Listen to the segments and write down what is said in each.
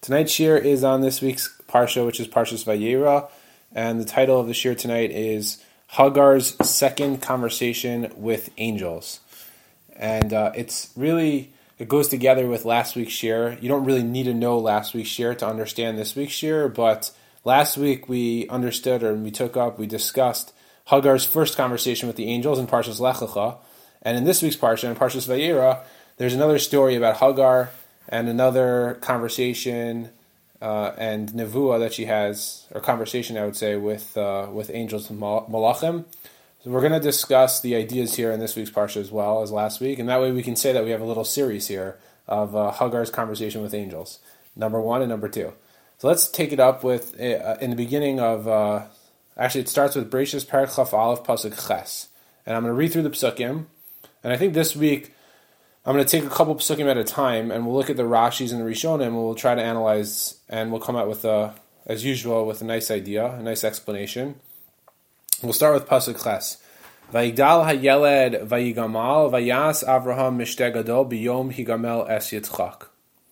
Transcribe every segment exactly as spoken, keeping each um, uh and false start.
Tonight's shir is on this week's parsha, which is Parshas Vayera, and the title of the shir tonight is Hagar's Second Conversation with Angels. And uh, it's really, it goes together with last week's shir. You don't really need to know last week's shir to understand this week's shir, but last week we understood, or we took up, we discussed Hagar's first conversation with the angels in Parshas Lech Lecha. And in this week's parsha, in Parshas Vayera, there's another story about Hagar and another conversation uh, and nevuah that she has, or conversation, I would say, with uh, with angels and malachim. So we're going to discuss the ideas here in this week's parsha as well as last week, and that way we can say that we have a little series here of uh, Hagar's conversation with angels, number one and number two. So let's take it up with uh, in the beginning of. Uh, actually, it starts with Bereshis Perek Chaf Aleph Pasuk Ches, and I'm going to read through the psukim, and I think this week I'm going to take a couple psukim at a time, and we'll look at the Rashis and the Rishonim, and we'll try to analyze, and we'll come out with, a, as usual, with a nice idea, a nice explanation. We'll start with Pasuk Ches. Vayigdal hayeled vayigamal vayas Avraham mishte gadol biyom higamel es Yitzchak.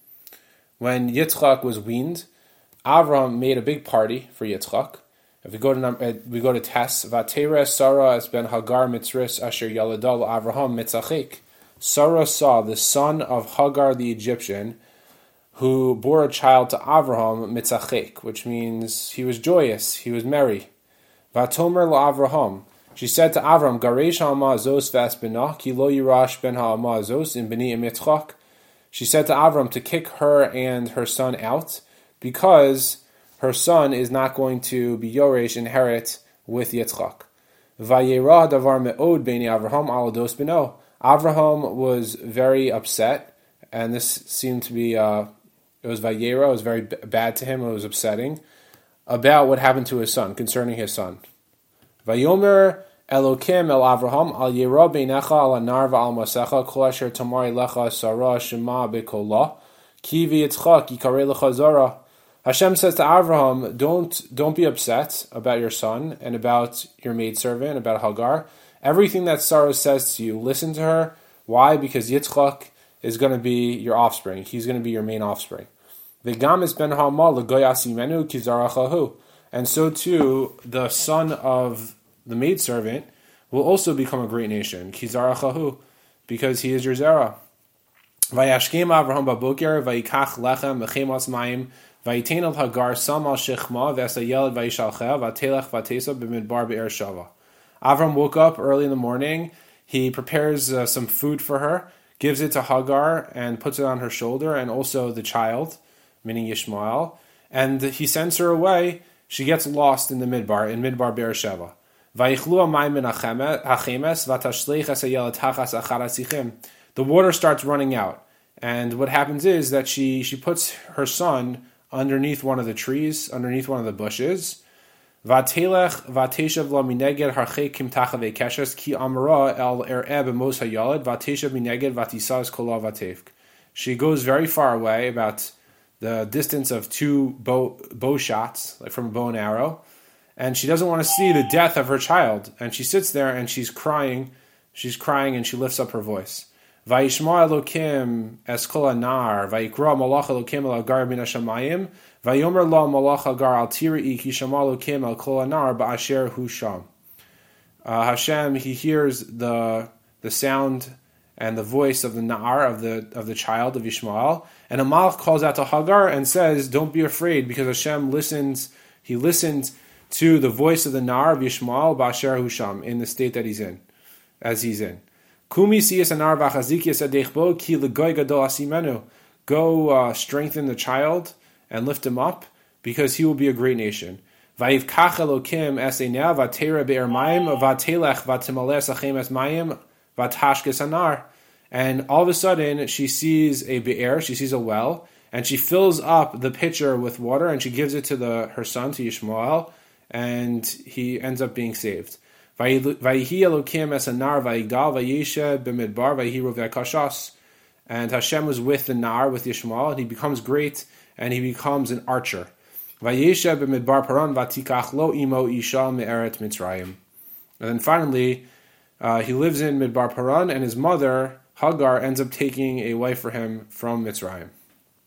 When Yitzchak was weaned, Avraham made a big party for Yitzchak. If we go to we go to Tes, Vatera Sarah es ben Hagar mitzris asher yaladol Avraham mitzachik. Sarah saw the son of Hagar the Egyptian, who bore a child to Avraham mitzachek, which means he was joyous, he was merry. Vatomer la'Avraham, she said to Avraham, Garesh ha'ama zos ves benah, ki lo yirash ben ha'ama zos in beni emitzchak. She said to Avraham to kick her and her son out, because her son is not going to be Yoresh, inherit with Yitzchak. Vayera davar me'od beni Avraham alados beno. Avraham was very upset, and this seemed to be, uh, it was Vayera, it was very b- bad to him, it was upsetting, about what happened to his son, concerning his son. Vayomer Elokim el Avraham al yera beinecha al anar v'al masecha kol asher tamari lecha sarah shema bekolah ki v'yitzchak yikarei lecha zara. Hashem says to Avraham, don't, don't be upset about your son and about your maidservant, about Hagar. Everything that Sarah says to you, listen to her. Why? Because Yitzchak is going to be your offspring. He's going to be your main offspring. V'gam es ben ha'ama l'goy asimenu ki zarachahu. And so too, the son of the maidservant will also become a great nation, ki zarachahu, because he is your zera. Vayashkem Avraham baboker vayikach lechem v'chemas mayim vayitain al Hagar sam al shechma v'esa yeled vayishalcheh v'atelech v'atesa b'midbar be'er shava. Avram woke up early in the morning. He prepares uh, some food for her, gives it to Hagar, and puts it on her shoulder, and also the child, meaning Yishmael. And he sends her away. She gets lost in the midbar, in Midbar Beersheba. The water starts running out. And what happens is that she, she puts her son underneath one of the trees, underneath one of the bushes. Vatelech vateshav la mineged harchei kim tachave keshes ki amra el ereb mos hayalad vateshav mineged vatisas kola vatevk. She goes very far away, about the distance of two bow, bow shots, like from a bow and arrow, and she doesn't want to see the death of her child. And she sits there and she's crying, she's crying, and she lifts up her voice. Vayishma Elokim es kol anar, vayikra malach Elokim el Hagar min hashamayim. Vayomer la malach Hagar al tiri ki shama Elokim al kol anar ba'asher hu sham. Hashem, he hears the the sound and the voice of the Na'ar, of the of the child of Ishmael, and a malach calls out to Hagar and says, "Don't be afraid, because Hashem listens. He listens to the voice of the Na'ar of Ishmael ba'asher hu sham, in the state that he's in, as he's in." Kumi siyas anar v'chaziki sadechbo ki legoy gadol asimenu. Go uh, strengthen the child and lift him up, because he will be a great nation. Vayivkach Elokim es einah vatera be'er mayim vatelech vatimales achem es mayim vatashkes anar. And all of a sudden, she sees a be'er, she sees a well, and she fills up the pitcher with water, and she gives it to the her son, to Yishmael, and he ends up being saved. Vayihi Elokim es anar vayigdal vayeshe b'midbar vayihiru v'akashas. And Hashem was with the Nar, with Yishmael, and he becomes great, and he becomes an archer. Vayeshe b'midbar paran vatikach lo imo isha me'eret Mitzrayim. And then finally, uh, he lives in Midbar Paran, and his mother, Hagar, ends up taking a wife for him from Mitzrayim.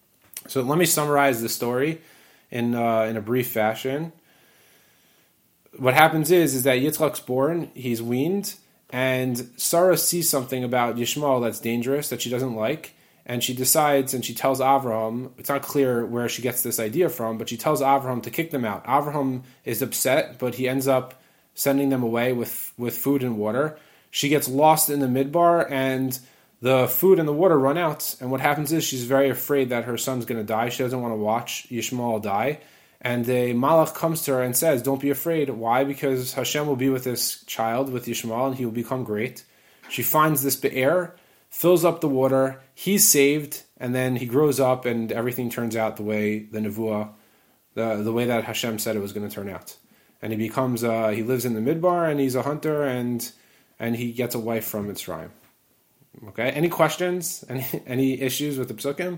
So let me summarize the story in uh, in a brief fashion. What happens is is that Yitzchak's born, he's weaned, and Sarah sees something about Yishmael that's dangerous, that she doesn't like, and she decides and she tells Avraham, it's not clear where she gets this idea from, but she tells Avraham to kick them out. Avraham is upset, but he ends up sending them away with, with food and water. She gets lost in the midbar, and the food and the water run out, and what happens is she's very afraid that her son's going to die. She doesn't want to watch Yishmael die. And a malach comes to her and says, don't be afraid. Why? Because Hashem will be with this child, with Yishmael, and he will become great. She finds this be'er, fills up the water, he's saved, and then he grows up and everything turns out the way the nevuah, the, the way that Hashem said it was going to turn out. And he becomes, uh, he lives in the midbar, and he's a hunter, and and he gets a wife from Mitzrayim. Okay, any questions? Any, any issues with the psukim?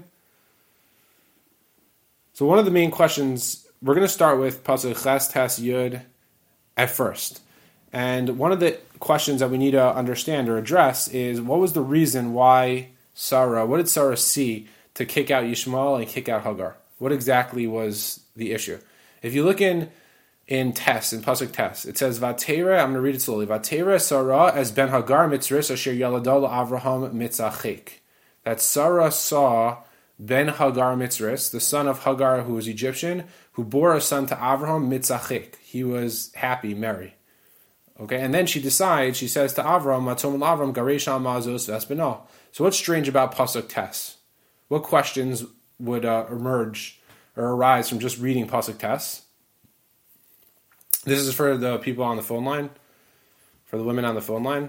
So one of the main questions, we're going to start with Pasuk Ches Tes Yud at first. And one of the questions that we need to understand or address is, what was the reason why Sarah, what did Sarah see to kick out Yishmael and kick out Hagar? What exactly was the issue? If you look in in Tes, in Pasuk Tes, it says, Vatera, I'm going to read it slowly, Vatera Sarah as Ben Hagar mitzris asher yaladol Avraham mitzachik. That Sarah saw Ben Hagar mitzris, the son of Hagar who was Egyptian, who bore a son to Avraham mitzachik. He was happy, merry. Okay, and then she decides, she says to Avram, Matom Avram Garesha Mazos Vespinal. So what's strange about Pasuk Tes? What questions would uh, emerge or arise from just reading Pasuk Tes? This is for the people on the phone line, for the women on the phone line.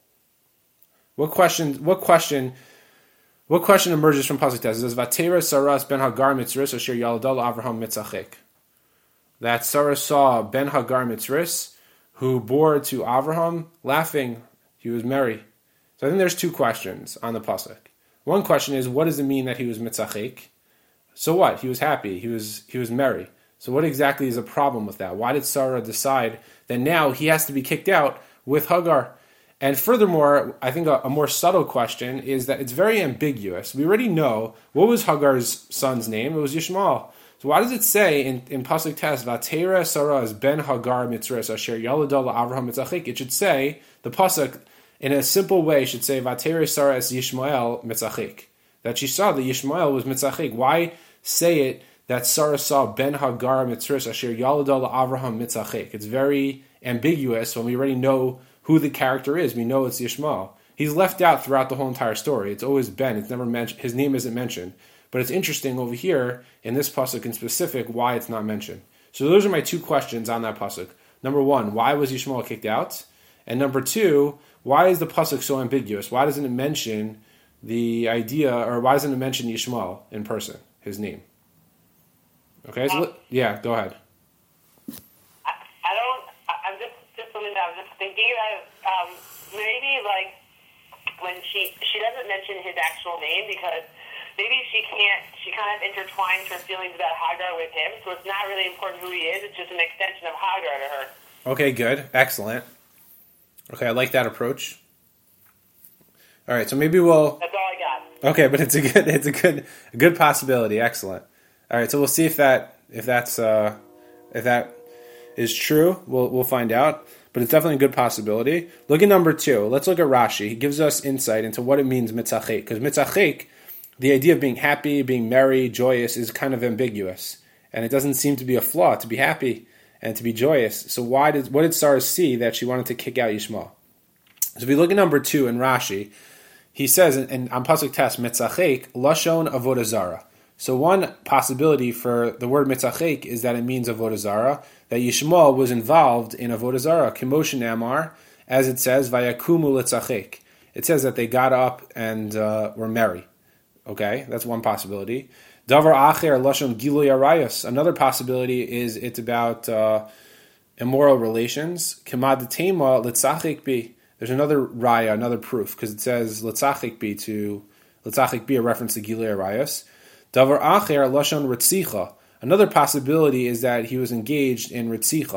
What question? What question? What question emerges from Pasuk Tes? It says, "Vatera Saras ben Hagar mitzris asher yaladol Avraham mitzachik." That Sarah saw Ben Hagar mitzris, who bore to Avraham, laughing. He was merry. So I think there's two questions on the pasuk. One question is, what does it mean that he was mitzachik? So what? He was happy. He was he was merry. So what exactly is the problem with that? Why did Sarah decide that now he has to be kicked out with Hagar? And furthermore, I think a, a more subtle question is that it's very ambiguous. We already know, what was Hagar's son's name? It was Yishmael. So why does it say in, in Pasuk Tes, Vatera Sarah as Ben Hagar mitzris asher yaladol Avraham mitzachik? It should say, the Pasuk, in a simple way, should say, Vatera Sarah as Yishmael mitzachik. That she saw that Yishmael was mitzachik. Why say it that Sarah saw Ben Hagar mitzris asher yaladol Avraham mitzachik? It's very ambiguous when we already know who the character is. We know it's Yishmael. He's left out throughout the whole entire story. It's always Ben. It's never mentioned. His name isn't mentioned. But it's interesting over here in this pasuk in specific why it's not mentioned. So those are my two questions on that pasuk. Number one, why was Yishmael kicked out? And number two, why is the pasuk so ambiguous? Why doesn't it mention the idea, or why doesn't it mention Yishmael in person, his name? Okay, so um, yeah, go ahead. I, I don't. I, I'm just just something that I was just thinking about. Um, maybe like when she she doesn't mention his actual name because maybe she can't. She kind of intertwines her feelings about Hagar with him, so it's not really important who he is. It's just an extension of Hagar to her. Okay, good, excellent. Okay, I like that approach. All right, so maybe we'll. That's all I got. Okay, but it's a good, it's a good, a good possibility. Excellent. All right, so we'll see if that, if that's, uh, if that is true. We'll we'll find out. But it's definitely a good possibility. Look at number two. Let's look at Rashi. He gives us insight into what it means mitzachik, because mitzachik, the idea of being happy, being merry, joyous, is kind of ambiguous, and it doesn't seem to be a flaw to be happy and to be joyous. So why did what did Sarah see that she wanted to kick out Yishmael? So if we look at number two in Rashi, he says in, in on Pasuk Tes, mitzachik lashon avodah zara. So one possibility for the word mitzachik is that it means avodah zara, that Yishmael was involved in avodah zara, kimoshin amar, as it says, vayakumu litzachik. It says that they got up and uh, were merry. Okay, that's one possibility. Davar acher lashon giluy arayos. Another possibility is it's about uh, immoral relations. Kimad tema litzachik bi. There's another raya, another proof, because it says litzachik bi to litzachik bi, a reference to giluy arayos. Davar acher lashon ritzicha. Another possibility is that he was engaged in ritzicha,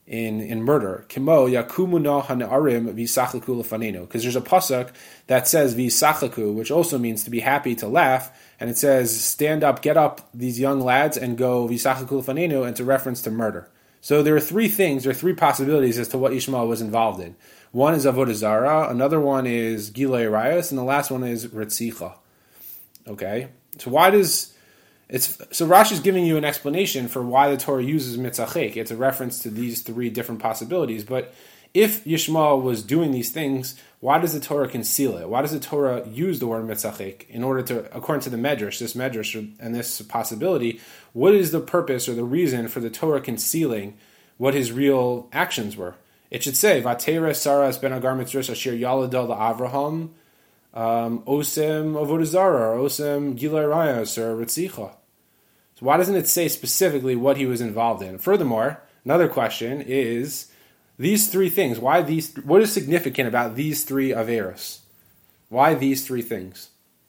in, in murder. Kimo yakumu no hanarim v'yisachaku lefanenu. Because there's a pasuk that says v'yisachaku, which also means to be happy, to laugh, and it says stand up, get up, these young lads, and go v'yisachaku lefanenu, and it's a reference to murder. So there are three things, there are three possibilities as to what Yishmael was involved in. One is Avodah Zarah, another one is Gilei Arayos, and the last one is Ritzicha. Okay? So why does... it's So Rashi is giving you an explanation for why the Torah uses mitzachek. It's a reference to these three different possibilities. But if Yishmael was doing these things, why does the Torah conceal it? Why does the Torah use the word mitzachek in order to, according to the Medrash, this Medrash and this possibility, what is the purpose or the reason for the Torah concealing what his real actions were? It should say, Vatera Saras ben Agar Mitzros Asher Yaladal Avraham um, Osem Avodah Zarah, or Osem Gilei Arayos, or Ritzicha. So why doesn't it say specifically what he was involved in? Furthermore, another question is, these three things, why these, what is significant about these three Averos? Why these three things?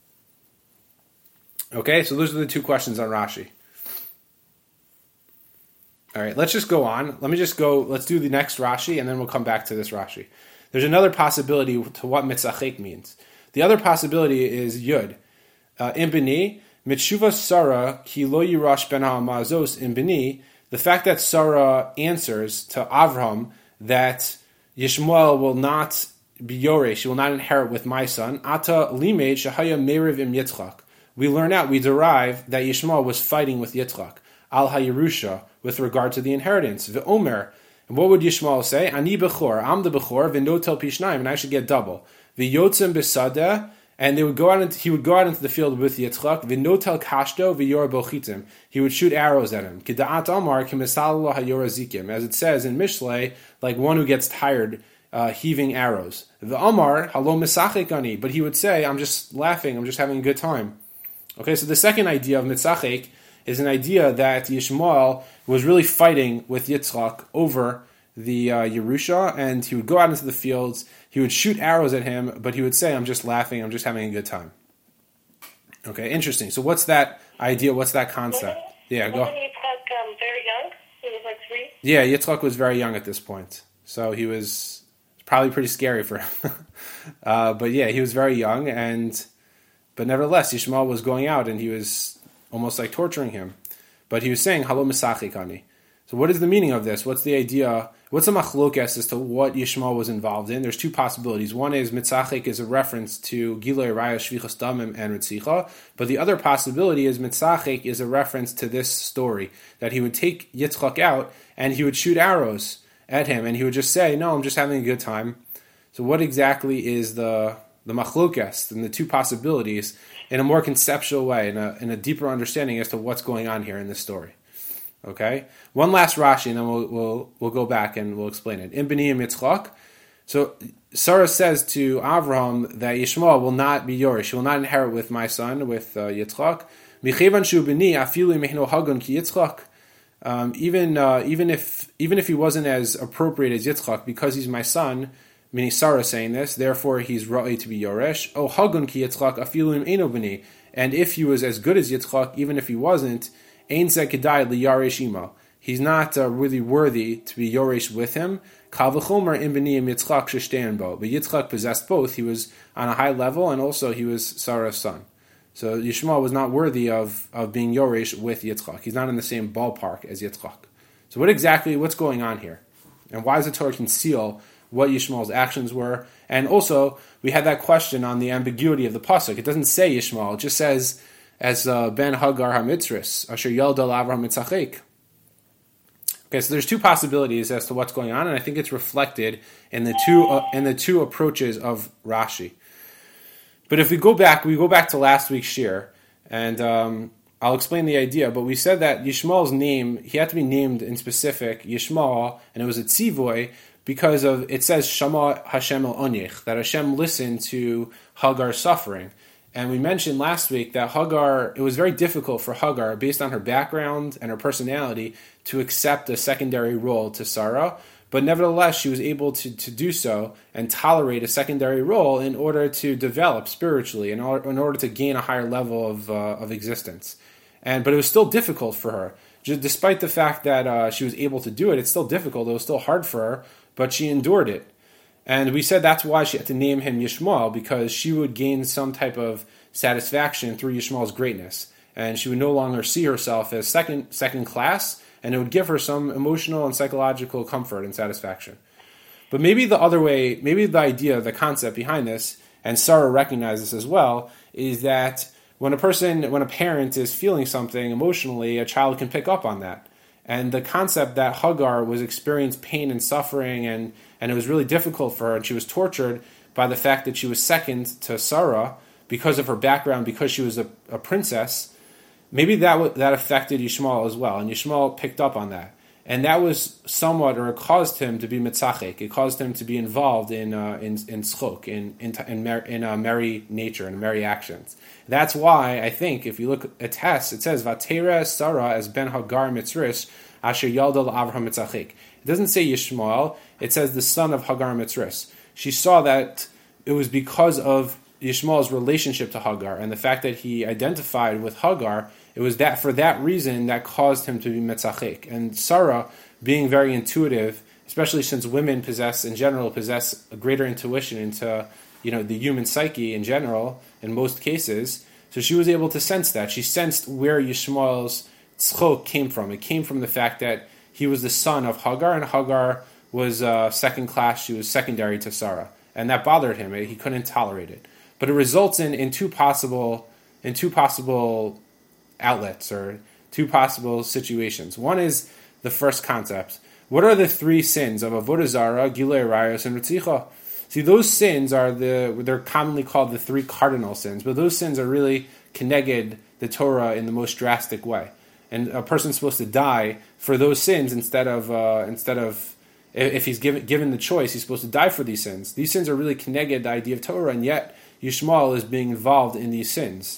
Okay, so those are the two questions on Rashi. All right, let's just go on. Let me just go, let's do the next Rashi, and then we'll come back to this Rashi. There's another possibility to what mitzachek means. The other possibility is Yud. Uh, in Bini, Mitshuva Sarah, ki lo yirash ben ha'amazos in Bini, the fact that Sarah answers to Avraham that Yishmael will not be Yoresh, she will not inherit with my son, Ata limed shahaya meriv im Yitzchak. We learn out, we derive that Yishmael was fighting with Yitzchak, al ha'yerusha, with regard to the inheritance. V'omer, and what would Yishmael say? Ani bechor, I'm the bechor, v'notel pishnayim, and I should get double. V'yotzem besadeh, and they would go out into, he would go out into the field with Yitzchak. V'notel kashto v'yor bochitim, he would shoot arrows at him. K'da'at amar k'misal ha'yor zikim, as it says in Mishlei, like one who gets tired uh, heaving arrows. V'amar halo misachek ani, but he would say, I'm just laughing, I'm just having a good time. Okay, so the second idea of mitzachek is an idea that Yishmael was really fighting with Yitzchak over the uh, Yerusha, and he would go out into the fields, he would shoot arrows at him, but he would say, I'm just laughing, I'm just having a good time. Okay, interesting. So what's that idea, what's that concept? Wasn't, yeah, go. Wasn't Yitzchak um, very young? He was like three? Yeah, Yitzchak was very young at this point. So he was probably pretty scary for him. uh, but yeah, he was very young, and but nevertheless, Yishmael was going out, and he was almost like torturing him. But he was saying, Halo Misachikani. So what is the meaning of this? What's the idea? What's the machlokes as to what Yishmael was involved in? There's two possibilities. One is Mitzachik is a reference to Gilei Arayos, Shvichas Damim, and Ritzicha. But the other possibility is Mitzachik is a reference to this story, that he would take Yitzchak out and he would shoot arrows at him, and he would just say, no, I'm just having a good time. So what exactly is the the machlokes and the two possibilities in a more conceptual way, in a, in a deeper understanding as to what's going on here in this story? Okay, one last Rashi, and then we'll we'll we'll go back and we'll explain it. In B'nai Yitzchak, so Sarah says to Avraham that Yishmael will not be Yorish, he will not inherit with my son, with uh, Yitzchak. Michevan shu b'ni afilu mehno hagon ki Yitzchak. Um, even uh, even if even if he wasn't as appropriate as Yitzchak, because he's my son, meaning Sarah saying this, therefore he's ra'i to be Yoresh. Oh hagon ki Yitzchak afilu eno b'ni. And if he was as good as Yitzchak, even if he wasn't, Ein zeh kedai liyaresh imo. He's not uh, really worthy to be Yoresh with him. Kal v'chomer im b'niyim Yitzchak sheshtein bo. But Yitzchak possessed both. He was on a high level, and also he was Sarah's son. So Yishmael was not worthy of, of being Yoresh with Yitzchak. He's not in the same ballpark as Yitzchak. So what exactly, what's going on here? And why does the Torah conceal what Yishmael's actions were? And also, we had that question on the ambiguity of the pasuk. It doesn't say Yishmael. It just says, as uh, Ben Hagar HaMitzris, Asher Yaldal Avraham Mitzachek. Okay, so there's two possibilities as to what's going on, and I think it's reflected in the two uh, in the two approaches of Rashi. But if we go back, we go back to last week's shir, and um, I'll explain the idea. But we said that Yishmael's name, he had to be named in specific Yishmael, and it was a tzivoy because of it says Shama Hashem el Onyech, that Hashem listened to Hagar's suffering. And we mentioned last week that Hagar, it was very difficult for Hagar, based on her background and her personality, to accept a secondary role to Sarah. But nevertheless, she was able to, to do so and tolerate a secondary role in order to develop spiritually, in order, in order to gain a higher level of uh, of existence. And but it was still difficult for her. just despite the fact that uh, she was able to do it, it's still difficult. It was still hard for her, but she endured it. And we said that's why she had to name him Yishmael, because she would gain some type of satisfaction through Yishmael's greatness. And she would no longer see herself as second second class, and it would give her some emotional and psychological comfort and satisfaction. But maybe the other way, maybe the idea, the concept behind this, and Sarah recognized this as well, is that when a person, when a parent is feeling something emotionally, a child can pick up on that. And the concept that Hagar was experiencing pain and suffering, and, and it was really difficult for her, and she was tortured by the fact that she was second to Sarah because of her background, because she was a, a princess, maybe that w- that affected Yishmael as well, and Yishmael picked up on that. And that was somewhat, or it caused him to be mitzachek. It caused him to be involved in uh, in in tzchok, in in in, mer- in uh, merry nature and merry actions. That's why I think if you look at Tess, it says Vatera Sarah as ben Hagar Mitzris asher yaldal Avraham mitzachek. It doesn't say Yishmael. It says the son of Hagar Mitzris. She saw that it was because of Yishmael's relationship to Hagar and the fact that he identified with Hagar. It was that for that reason that caused him to be metzachek. And Sarah, being very intuitive, especially since women possess, in general, possess a greater intuition into, you know, the human psyche in general, in most cases, so she was able to sense that. She sensed where Yishmael's tzchok came from. It came from the fact that he was the son of Hagar, and Hagar was uh, second class. She was secondary to Sarah, and that bothered him. He couldn't tolerate it. But it results in, in two possible in two possible outlets, or two possible situations. One is the first concept. What are the three sins of Avodah Zarah, Gilui Arayos, and Ritzicha? See, those sins are the, they're commonly called the three cardinal sins, but those sins are really connected the Torah in the most drastic way. And a person's supposed to die for those sins instead of, uh, instead of if he's given, given the choice, he's supposed to die for these sins. These sins are really connected the idea of Torah, and yet Yishmael is being involved in these sins.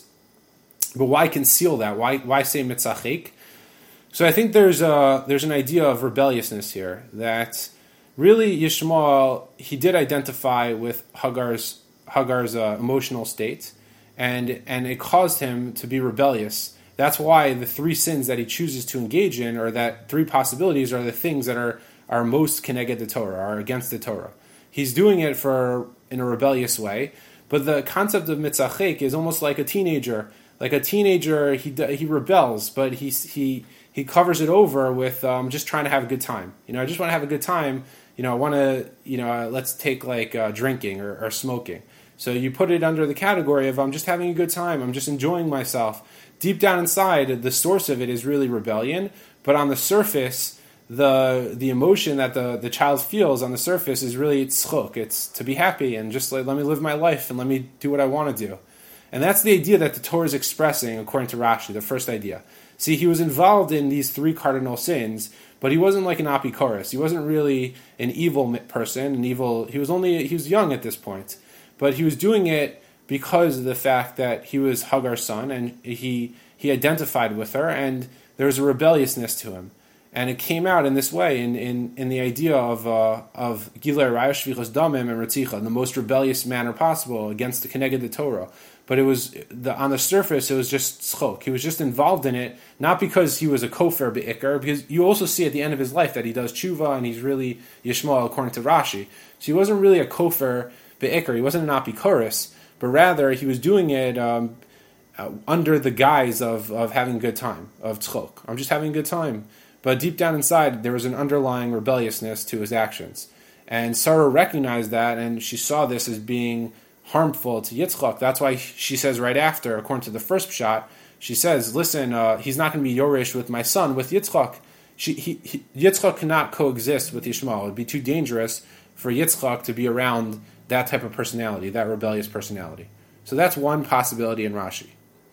But why conceal that? Why why say mitzachek? So I think there's a there's an idea of rebelliousness here, that really Yishmael, he did identify with Hagar's Hagar's uh, emotional state, and and it caused him to be rebellious. That's why the three sins that he chooses to engage in, or that three possibilities, are the things that are are most connected to Torah, are against the Torah. He's doing it for in a rebellious way, but the concept of mitzachek is almost like a teenager. Like a teenager, he he rebels, but he he he covers it over with um, just trying to have a good time. You know, I just want to have a good time. You know, I want to, you know, uh, let's take like uh, drinking or, or smoking. So you put it under the category of I'm just having a good time. I'm just enjoying myself. Deep down inside, the source of it is really rebellion. But on the surface, the the emotion that the, the child feels on the surface is really tzchok. It's to be happy and just like, let me live my life and let me do what I want to do. And that's the idea that the Torah is expressing, according to Rashi, the first idea. See, he was involved in these three cardinal sins, but he wasn't like an apikoros. He wasn't really an evil person, an evil. He was only he was young at this point, but he was doing it because of the fact that he was Hagar's son, and he he identified with her, and there was a rebelliousness to him, and it came out in this way, in in, in the idea of uh, of Gilui Arayos, Shvichas Damim, and Ritzicha, in the most rebellious manner possible against the Keneged the Torah. But it was the, on the surface, it was just tzchok. He was just involved in it, not because he was a kofer be'ikar, because you also see at the end of his life that he does tshuva and he's really Yishmael, according to Rashi. So he wasn't really a kofer be'ikar. He wasn't an apikoros, but rather he was doing it um, uh, under the guise of, of having a good time, of tzchok. I'm just having a good time. But deep down inside, there was an underlying rebelliousness to his actions. And Sarah recognized that, and she saw this as being harmful to Yitzchak. That's why she says right after, according to the first shot, she says, listen, uh, he's not going to be Yoresh with my son, with Yitzchak. She, he, he, Yitzchak cannot coexist with Yishmael. It would be too dangerous for Yitzchak to be around that type of personality, that rebellious personality. So that's one possibility in Rashi.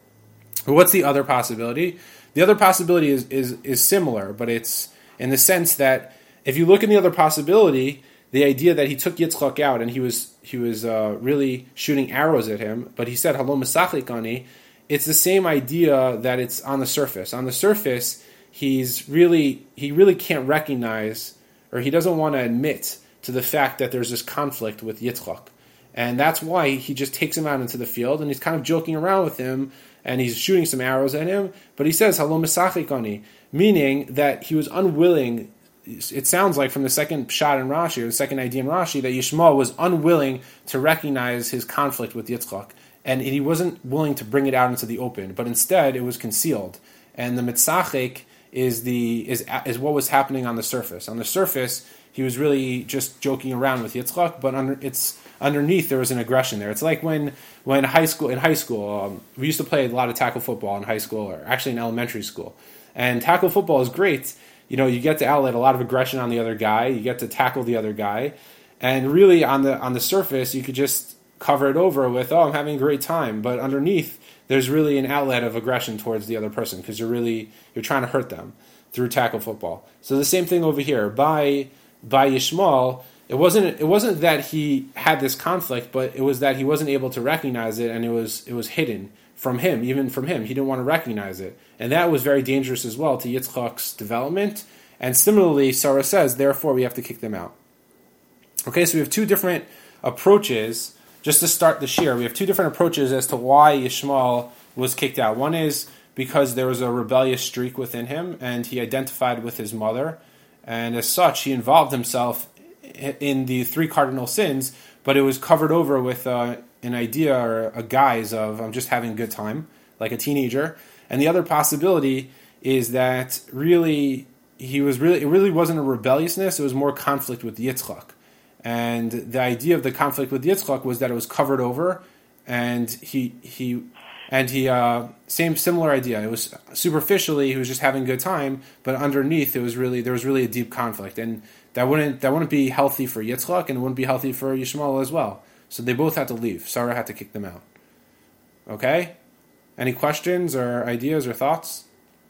But what's the other possibility? The other possibility is, is, is similar, but it's in the sense that if you look in the other possibility, the idea that he took Yitzchak out and he was he was uh, really shooting arrows at him, but he said "Halo Mesachlik ani," it's the same idea that it's on the surface. On the surface, he's really he really can't recognize, or he doesn't want to admit to the fact that there's this conflict with Yitzchak, and that's why he just takes him out into the field and he's kind of joking around with him and he's shooting some arrows at him. But he says, "Halo misachikoni," meaning that he was unwilling. It sounds like from the second shot in Rashi, or the second idea in Rashi, that Yishmael was unwilling to recognize his conflict with Yitzchak, and he wasn't willing to bring it out into the open, but instead it was concealed. And the mitzachik is the is is what was happening on the surface. On the surface, he was really just joking around with Yitzchak, but under, it's underneath there was an aggression there. It's like when when high school in high school um, we used to play a lot of tackle football in high school, or actually in elementary school, and tackle football is great. You know, you get to outlet a lot of aggression on the other guy. You get to tackle the other guy, and really on the on the surface, you could just cover it over with, "Oh, I'm having a great time," but underneath, there's really an outlet of aggression towards the other person because you're really you're trying to hurt them through tackle football. So the same thing over here by by Yishmael. It wasn't it wasn't that he had this conflict, but it was that he wasn't able to recognize it, and it was it was hidden from him, even from him. He didn't want to recognize it. And that was very dangerous as well to Yitzchak's development. And similarly, Sarah says, therefore we have to kick them out. Okay, so we have two different approaches. Just to start the shir, we have two different approaches as to why Yishmael was kicked out. One is because there was a rebellious streak within him, and he identified with his mother. And as such, he involved himself in the three cardinal sins, but it was covered over with uh, an idea or a guise of, I'm just having a good time, like a teenager. And the other possibility is that really, he was really, it really wasn't a rebelliousness, it was more conflict with Yitzchak. And the idea of the conflict with Yitzchak was that it was covered over, and he, he, and he, uh, same, similar idea. It was superficially, he was just having a good time, but underneath, it was really, there was really a deep conflict. And that wouldn't, that wouldn't be healthy for Yitzchak, and it wouldn't be healthy for Yishmael as well. So they both had to leave. Sarah had to kick them out. Okay? Any questions or ideas or thoughts?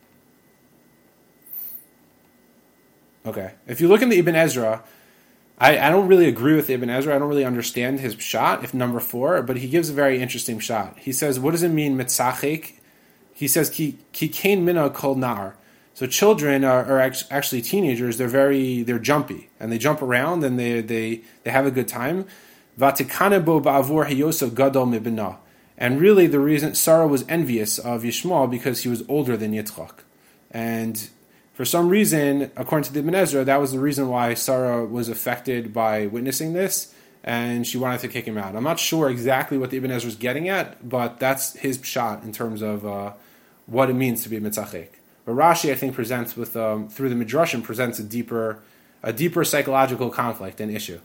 Okay. If you look in the Ibn Ezra, I, I don't really agree with Ibn Ezra. I don't really understand his shot, if number four, but he gives a very interesting shot. He says, what does it mean, mitzachik? He says, ki kain mina kol nar. So children are, are actually teenagers. They're very, they're jumpy, and they jump around, and they they, they have a good time. Vatikane bo ba'avur hayosef gadol mibinah. And really, the reason Sarah was envious of Yishmael because he was older than Yitzchak, and for some reason, according to the Ibn Ezra, that was the reason why Sarah was affected by witnessing this, and she wanted to kick him out. I'm not sure exactly what the Ibn Ezra is getting at, but that's his shot in terms of uh, what it means to be a mitzachek. But Rashi, I think, presents with um, through the Midrashim presents a deeper, a deeper psychological conflict and issue.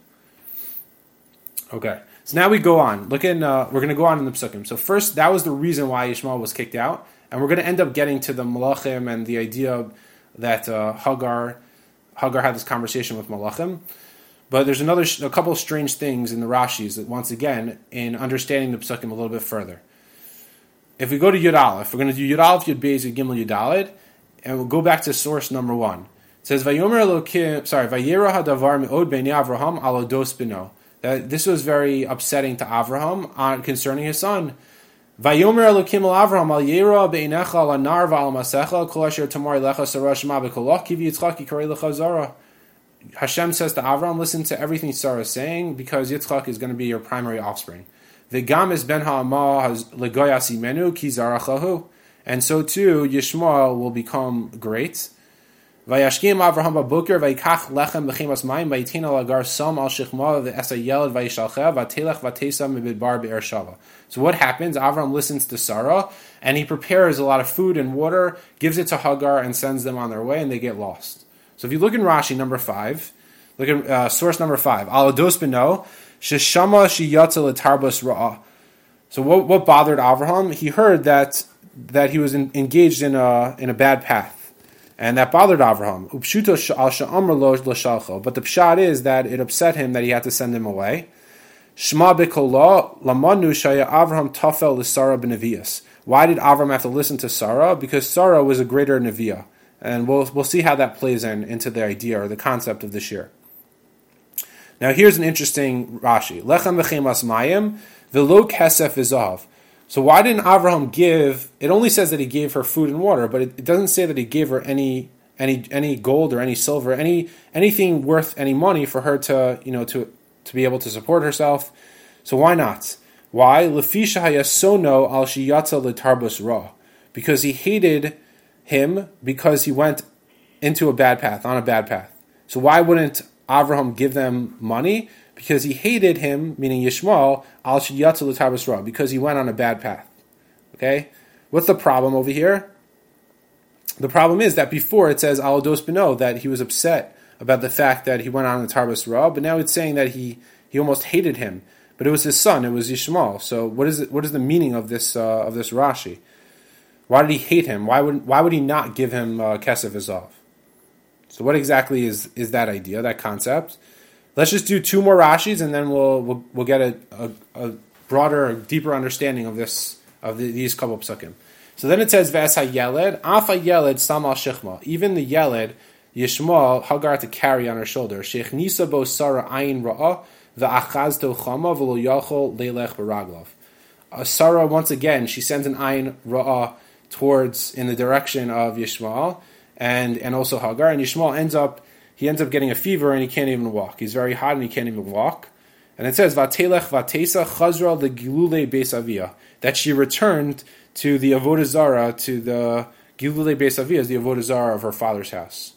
Okay, so now we go on. Look in. Uh, we're going to go on in the Psukim. So first, that was the reason why Yishmael was kicked out, and we're going to end up getting to the Malachim and the idea of that uh, Hagar, Hagar had this conversation with Malachim. But there's another, a couple of strange things in the Rashis that, once again, in understanding the Psukim a little bit further. If we go to Yud Aleph, we're going to do Yud Aleph, Yud Beis, Yud Gimel, Yud Daled, and we'll go back to source number one. It says, Vayomer Elokim, sorry, Vayera hadavar me'od b'nei Avraham alo dos bino. That this was very upsetting to Avraham on, concerning his son. Vayomer Elokim al Avraham al Yera be'inecha al anar v'al masecha kol asher tamar lecha sarah shema b'kolach kivi Yitzchak yikarei lecha zara. Hashem says to Avraham, listen to everything Sarah is saying, because Yitzchak is going to be your primary offspring. V'gam es ben ha'ama legoyas imenu ki zarachahu. And so too, Yishmael will become great. Vayashkim Avraham b'boker vayikach lechem b'chemas mayim vayitin al agar sam al shechma v'esa yeled vayishalcheh v'atelech v'tesa mibidbar be'er shava. So what happens? Avraham listens to Sarah, and he prepares a lot of food and water, gives it to Hagar, and sends them on their way, and they get lost. So if you look in Rashi, number five, look at uh, source number five. Alados beno sheshama shiyatza letarbas ra'ah. So what what bothered Avraham? He heard that that he was in, engaged in a in a bad path, and that bothered Avraham. Upshuto al sha'amr lo l'shalcho. But the pshat is that it upset him that he had to send him away. Shema b'kolah lamanu shaya Avraham tafel l'Sarah b'nevias. Why did Avraham have to listen to Sarah? Because Sarah was a greater neviah. And we'll we'll see how that plays in into the idea or the concept of the shir. Now here's an interesting Rashi. Lechem v'chemas mayim v'lo kesef v'zahav. So why didn't Avraham give? It only says that he gave her food and water, but it, it doesn't say that he gave her any any any gold or any silver, any anything worth any money for her to you know to to be able to support herself. So why not? Why? Lefisha hayasono al shiyatza letarbus ra. Because he hated him because he went into a bad path, on a bad path. So why wouldn't Avraham give them money? Because he hated him, meaning Yishmael, al shiyatza letarbus ra, because he went on a bad path. Okay? What's the problem over here? The problem is that before it says al dos beno, that he was upset about the fact that he went on the tarbus ra, but now it's saying that he, he almost hated him. But it was his son, it was Yishmael. So what is it, what is the meaning of this uh, of this Rashi? Why did he hate him? Why would why would he not give him uh, Kesef Ezav? So what exactly is, is that idea, that concept? Let's just do two more Rashis, and then we'll we'll, we'll get a, a, a broader, deeper understanding of this of the, these couple psukim. So then it says Ves HaYeled, Af HaYeled Sam Al Shechma. Even the Yeled, Yishmael, Hagar to carry on her shoulder. Sheikh Nisa Bo Sarah Ayin Ra'ah. Uh, Sarah, once again, she sends an ayin ra'ah towards, in the direction of Yishmael, and, and also Hagar, and Yishmael ends up, he ends up getting a fever and he can't even walk. He's very hot and he can't even walk. And it says, Vatelech vatesa chazra legilule beis aviyah, that she returned to the Avodah Zarah, to the Gilule beis aviyah, the Avodah Zarah of her father's house.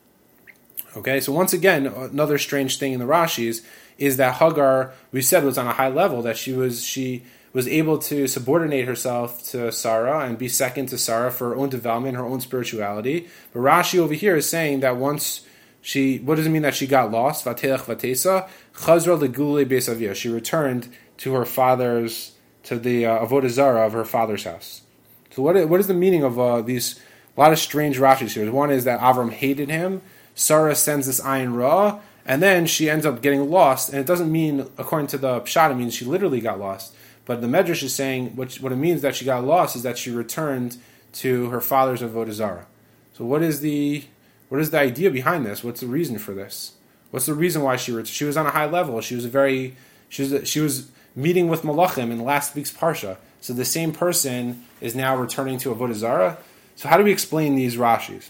Okay, so once again, another strange thing in the Rashis is that Hagar, we said, was on a high level, that she was she was able to subordinate herself to Sarah and be second to Sarah for her own development, her own spirituality. But Rashi over here is saying that once she, what does it mean that she got lost? Vatelech vatesa, chazra legule beis aviyah. She returned to her father's, to the uh, Avodah Zarah of her father's house. So what is, what is the meaning of uh, these, a lot of strange Rashis here? One is that Avram hated him, Sarah sends this ayin ra, and then she ends up getting lost, and it doesn't mean, according to the Pshat, it means she literally got lost. But the Medrash is saying what, what it means that she got lost is that she returned to her father's Avodah Zarah. So what is the what is the idea behind this? What's the reason for this? What's the reason why she returned? She was on a high level. She was a very she was a, she was meeting with Malachim in last week's parsha. So the same person is now returning to Avodah Zarah. So how do we explain these Rashis?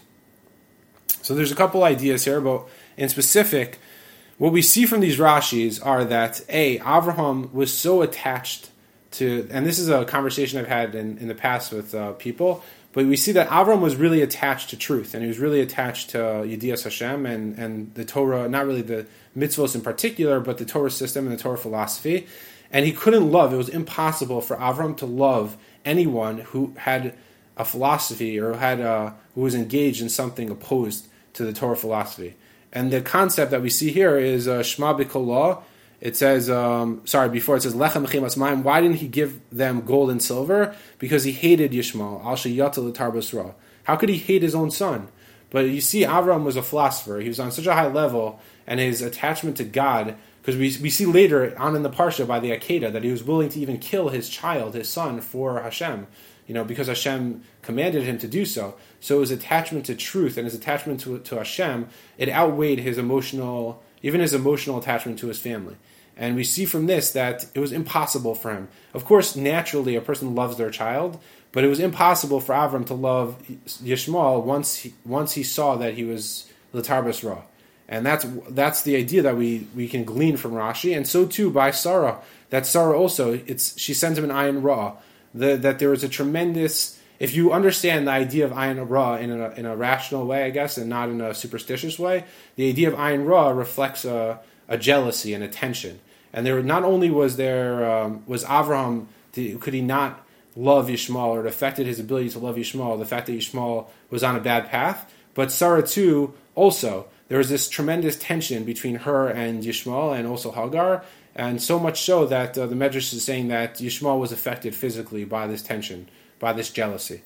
So there's a couple ideas here, but in specific, what we see from these Rashis are that, A, Avraham was so attached to, and this is a conversation I've had in, in the past with uh, people, but we see that Avraham was really attached to truth, and he was really attached to Yedias Hashem and, and the Torah, not really the mitzvos in particular, but the Torah system and the Torah philosophy, and he couldn't love, it was impossible for Avraham to love anyone who had a philosophy or had a, who was engaged in something opposed to the Torah philosophy. And the concept that we see here is uh, Shema B'Kolah. It says, um, sorry, before it says Lechem Mechimas Mayim. Why didn't he give them gold and silver? Because he hated Yishmael. Al Sheyata L'Tarbus Ra. How could he hate his own son? But you see, Avram was a philosopher. He was on such a high level, and his attachment to God, because we we see later on in the Parsha by the Akedah that he was willing to even kill his child, his son, for Hashem. You know, because Hashem commanded him to do so. So his attachment to truth and his attachment to, to Hashem, it outweighed his emotional, even his emotional attachment to his family. And we see from this that it was impossible for him. Of course, naturally, a person loves their child, but it was impossible for Avram to love Yishmael once he, once he saw that he was L'Tarbus Ra. And that's that's the idea that we, we can glean from Rashi, and so too by Sarah. That Sarah also, it's she sends him an ayin ra. The, that there was a tremendous, if you understand the idea of ayin ra in a, in a rational way, I guess, and not in a superstitious way, the idea of ayin ra reflects a, a jealousy and a tension. And there not only was there um, was Avraham, could he not love Yishmael, or it affected his ability to love Yishmael, the fact that Yishmael was on a bad path, but Sarah too also. There was this tremendous tension between her and Yishmael and also Hagar, and so much so that uh, the Medrash is saying that Yishmael was affected physically by this tension, by this jealousy.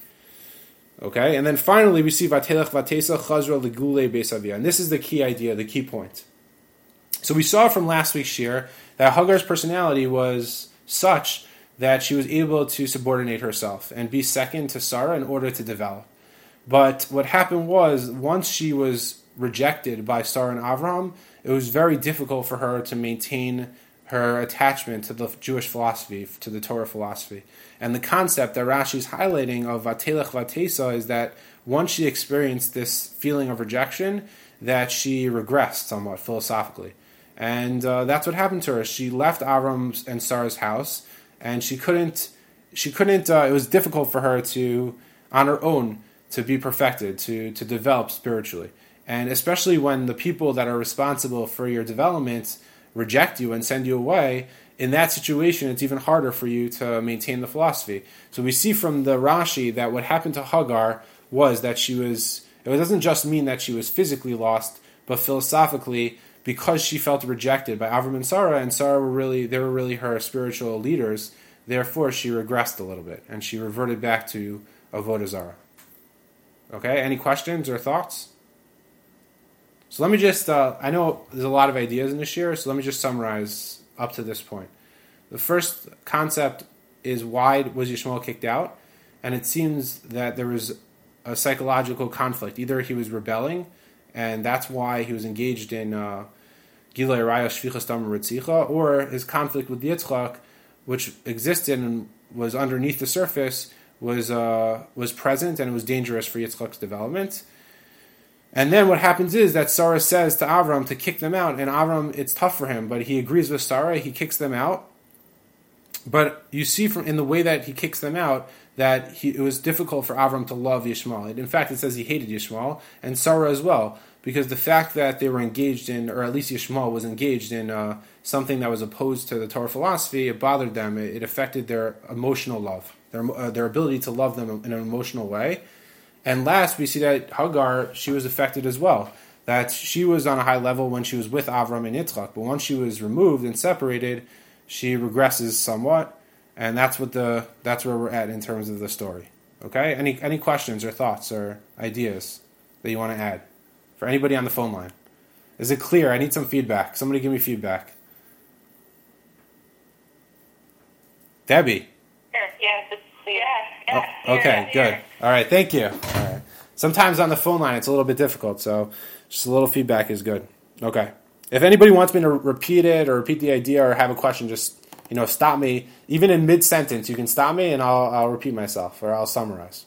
Okay, and then finally we see Vatelech Vatesa Chazra Legule Beis Aviyah, and this is the key idea, the key point. So we saw from last week's shir that Hagar's personality was such that she was able to subordinate herself and be second to Sarah in order to develop. But what happened was, once she was rejected by Sarah and Avraham, it was very difficult for her to maintain her attachment to the Jewish philosophy, to the Torah philosophy. And the concept that Rashi is highlighting of Vatelech Vatesa is that once she experienced this feeling of rejection, that she regressed somewhat philosophically. And uh, that's what happened to her. She left Avram and Sarah's house, and she couldn't. She couldn't. Uh, it was difficult for her to, on her own, to be perfected, to to develop spiritually, and especially when the people that are responsible for your development reject you and send you away. In that situation, it's even harder for you to maintain the philosophy. So we see from the Rashi that what happened to Hagar was that she was, it doesn't just mean that she was physically lost, but philosophically, because she felt rejected by Avram and Sarah, and Sarah were really, they were really her spiritual leaders, therefore she regressed a little bit, and she reverted back to Avodah Zarah. Okay, any questions or thoughts? So let me just, uh, I know there's a lot of ideas in this year, so let me just summarize up to this point. The first concept is, why was Yishmael kicked out? And it seems that there was a psychological conflict. Either he was rebelling, and that's why he was engaged in uh, Gilei Araya Shvichas Dam Ritzicha, or his conflict with Yitzchak, which existed and was underneath the surface, was uh, was present, and it was dangerous for Yitzchak's development. And then what happens is that Sarah says to Avram to kick them out, and Avram, it's tough for him, but he agrees with Sarah, he kicks them out. But you see from in the way that he kicks them out that he, it was difficult for Avram to love Yishmael. In fact, it says he hated Yishmael, and Sarah as well, because the fact that they were engaged in, or at least Yishmael was engaged in uh, something that was opposed to the Torah philosophy, it bothered them, it, it affected their emotional love, their, uh, their ability to love them in an emotional way. And last, we see that Hagar, she was affected as well. That she was on a high level when she was with Avram and Yitzchak, but once she was removed and separated, she regresses somewhat, and that's what the that's where we're at in terms of the story. Okay? Any any questions or thoughts or ideas that you want to add for anybody on the phone line? Is it clear? I need some feedback. Somebody give me feedback. Debbie. Yes, it's clear. Yeah, oh, okay, here, good. here. All right, thank you. All right. Sometimes on the phone line it's a little bit difficult, so just a little feedback is good. Okay. If anybody wants me to repeat it or repeat the idea or have a question, just you know, stop me. Even in mid-sentence, you can stop me and I'll, I'll repeat myself or I'll summarize.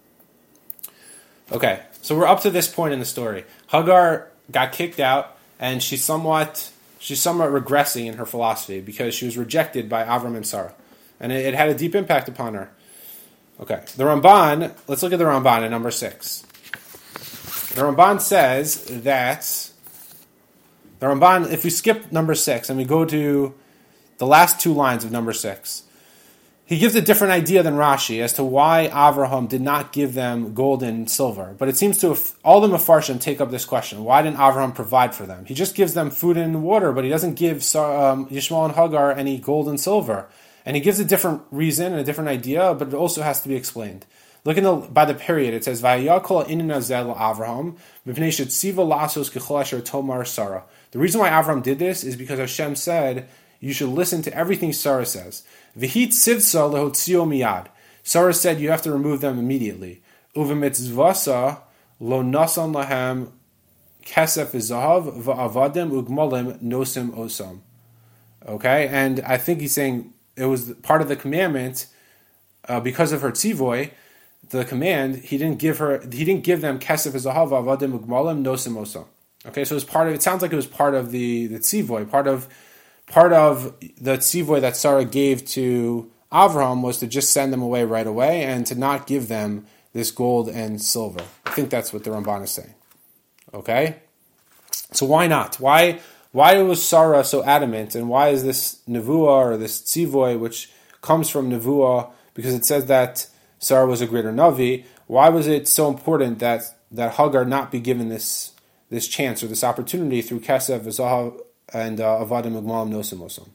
Okay, so we're up to this point in the story. Hagar got kicked out, and she's somewhat she's somewhat regressing in her philosophy because she was rejected by Avram and Sarah, and it, it had a deep impact upon her. Okay, the Ramban, let's look at the Ramban in number six. The Ramban says that, the Ramban, if we skip number six and we go to the last two lines of number six, he gives a different idea than Rashi as to why Avraham did not give them gold and silver. But it seems to have, all the Mefarshim take up this question. Why didn't Avraham provide for them? He just gives them food and water, but he doesn't give um, Yishmael and Hagar any gold and silver. And he gives a different reason and a different idea, but it also has to be explained. Look in the, by the period, it says, Vayakol inin hazel Avraham, mipnei shetziva lasos kechol asher tomar Sarah. The reason why Avraham did this is because Hashem said, you should listen to everything Sarah says. V'hit sivsa lehotzio miyad. Sarah said, you have to remove them immediately. Uvemitzvasa lo nasan lahem kesef v'zahav v'avadim ugmalim nosim osam. Okay, and I think he's saying, it was part of the commandment, uh, because of her tzivoy, the command, he didn't give her, he didn't give them kesef zahav avadim ugmalim nosim osam. Okay, so it was part of, it sounds like it was part of the, the tzivoy, part of, part of the tzivoy that Sarah gave to Avraham was to just send them away right away and to not give them this gold and silver. I think that's what the Ramban is saying. Okay? So why not? Why, Why was Sarah so adamant, and why is this nevuah or this tzivoy, which comes from nevuah, because it says that Sarah was a greater navi, why was it so important that, that Hagar not be given this this chance or this opportunity through kesef, zahav, and uh, avadim ugmalim nosim osam?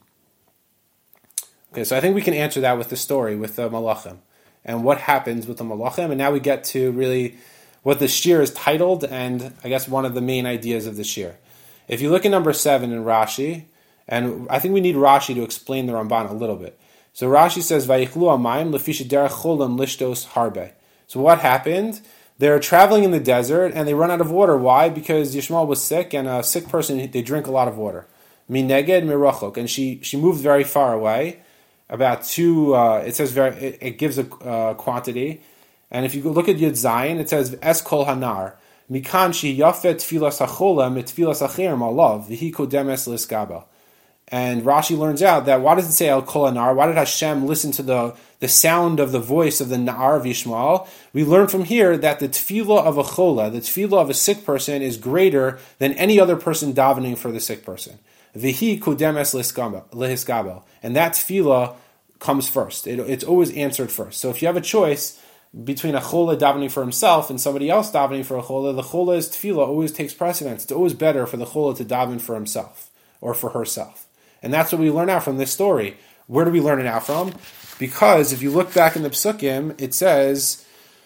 Okay, so I think we can answer that with the story, with the malachim, and what happens with the malachim, and now we get to really what the shir is titled, and I guess one of the main ideas of the shir. If you look at number seven in Rashi, and I think we need Rashi to explain the Ramban a little bit. So Rashi says, "Vayichlu amayim lefi shederech cholam lishtos harbe." So what happened? They're traveling in the desert and they run out of water. Why? Because Yishmael was sick, and a sick person, they drink a lot of water. Mineged mirachok, and she she moved very far away, about two. Uh, it says very. It, it gives a uh, quantity, and if you look at Yud Zayin, it says es kol hanar. Mikan she yafet tfilas hachola mit tfilas acherim alav v'hi kodemes liskaba. And Rashi learns out that why does it say El Kol Anar? Why did Hashem listen to the, the sound of the voice of the Na'ar of Yishmael? We learn from here that the tefillah of a chola, the tefillah of a sick person, is greater than any other person davening for the sick person. Vihi kudemes lehiskabel. And that tefillah comes first. It, it's always answered first. So if you have a choice between a chola davening for himself and somebody else davening for a chola, the chola's tefillah always takes precedence. It's always better for the chola to daven for himself or for herself. And that's what we learn out from this story. Where do we learn it out from? Because if you look back in the Psukim, it says,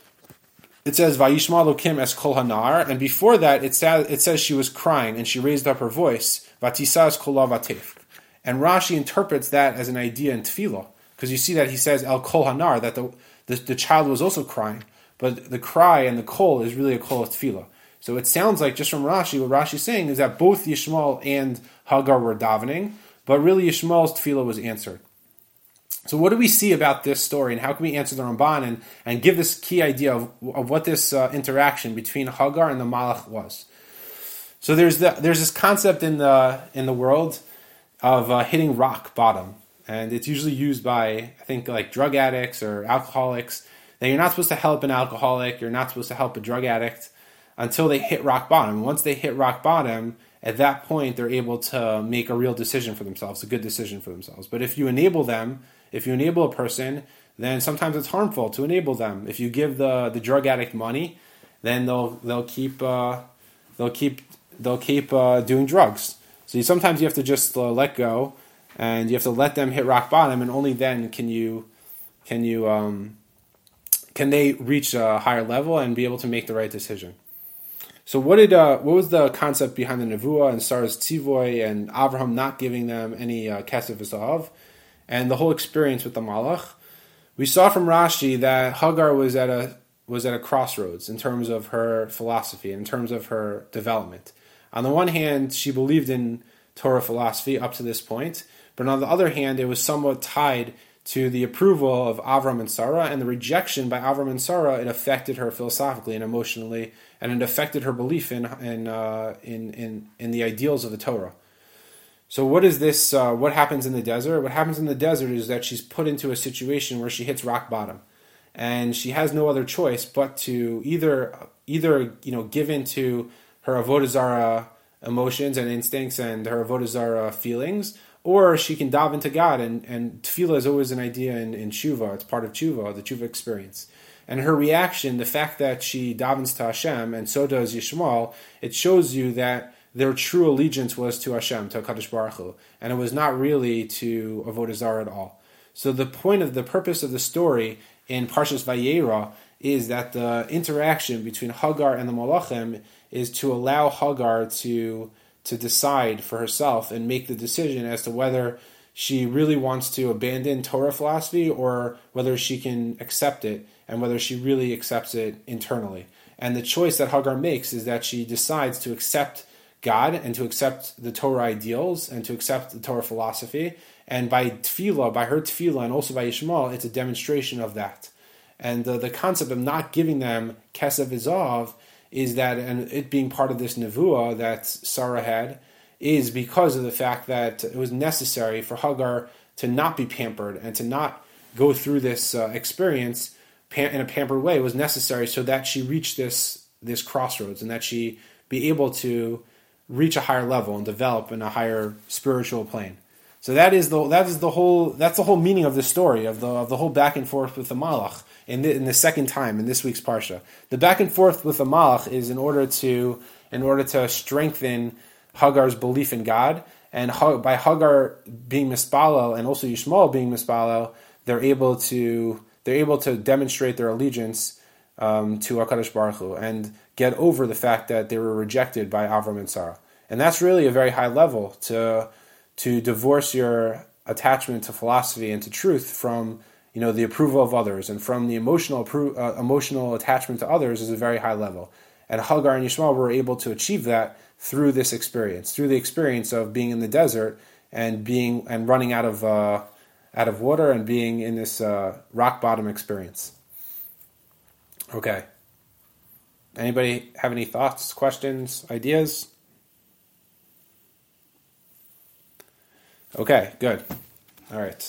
it says, Vayishma Elokim es kol hanar, and before that, it says, it says she was crying, and she raised up her voice, Vatisa es kol vatef. And Rashi interprets that as an idea in Tefillah, because you see that he says El kol hanar, that the, the, the child was also crying, but the cry and the kol is really a kol of Tefillah. So it sounds like, just from Rashi, what Rashi's saying is that both Yishmael and Hagar were davening, but really Yishmael's tefillah was answered. So what do we see about this story, and how can we answer the Ramban and, and give this key idea of, of what this uh, interaction between Hagar and the Malach was? So there's the, there's this concept in the in the world of uh, hitting rock bottom, and it's usually used by, I think, like drug addicts or alcoholics. That you're not supposed to help an alcoholic, you're not supposed to help a drug addict until they hit rock bottom. Once they hit rock bottom, at that point, they're able to make a real decision for themselves, a good decision for themselves. But if you enable them, if you enable a person, then sometimes it's harmful to enable them. If you give the, the drug addict money, then they'll they'll keep uh, they'll keep they'll keep uh, doing drugs. So you, sometimes you have to just uh, let go, and you have to let them hit rock bottom, and only then can you can you um, can they reach a higher level and be able to make the right decision. So what did uh, what was the concept behind the Nevuah and Sarah's Tzivoy and Avraham not giving them any uh, Kesef V'Zahav, and the whole experience with the Malach? We saw from Rashi that Hagar was at a was at a crossroads in terms of her philosophy, in terms of her development. On the one hand, she believed in Torah philosophy up to this point, but on the other hand, it was somewhat tied to the approval of Avram and Sarah, and the rejection by Avram and Sarah, it affected her philosophically and emotionally, and it affected her belief in in uh, in, in in the ideals of the Torah. So what is this? Uh, what happens in the desert? What happens in the desert is that she's put into a situation where she hits rock bottom, and she has no other choice but to either either you know give in to her avodah zarah emotions and instincts and her avodah zarah feelings, or she can dive into God. And, and tefillah is always an idea in, in tshuva. It's part of tshuva, the tshuva experience. And her reaction, the fact that she davens to Hashem, and so does Yishmael, it shows you that their true allegiance was to Hashem, to HaKadosh Baruch Hu, and it was not really to avodah zarah at all. So the point of the purpose of the story in Parshas Vayera is that the interaction between Hagar and the Malachim is to allow Hagar to to decide for herself and make the decision as to whether she really wants to abandon Torah philosophy or whether she can accept it and whether she really accepts it internally. And the choice that Hagar makes is that she decides to accept God and to accept the Torah ideals and to accept the Torah philosophy. And by tefillah, by her tefillah and also by Yishmael, it's a demonstration of that. And the, the concept of not giving them Kesef V'Zahav is that, and it being part of this nevuah that Sarah had, is because of the fact that it was necessary for Hagar to not be pampered and to not go through this uh, experience in a pampered way. It was necessary so that she reached this this crossroads and that she be able to reach a higher level and develop in a higher spiritual plane. So that is the that is the whole that's the whole meaning of this story, of the of the whole back and forth with the Malach in the, in the second time in this week's parsha. The back and forth with the Malach is in order to in order to strengthen Hagar's belief in God, and by Hagar being mispalel and also Yishmael being mispalel, they're able to they're able to demonstrate their allegiance um, to HaKadosh Baruch Hu and get over the fact that they were rejected by Avram and Sarah. And that's really a very high level to to divorce your attachment to philosophy and to truth from, you know, the approval of others and from the emotional appro- uh, emotional attachment to others is a very high level. And Hagar and Yishmael were able to achieve that through this experience, through the experience of being in the desert and being and running out of uh, out of water and being in this uh, rock bottom experience. Okay. Anybody have any thoughts, questions, ideas? Okay, good. All right.